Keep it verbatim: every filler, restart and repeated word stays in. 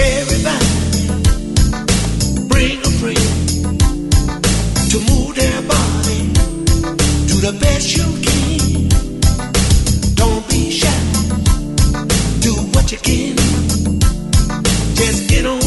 Everybody bring a friend to move their body. Do the best you can. Don't be shy. Do what you can. Just get on.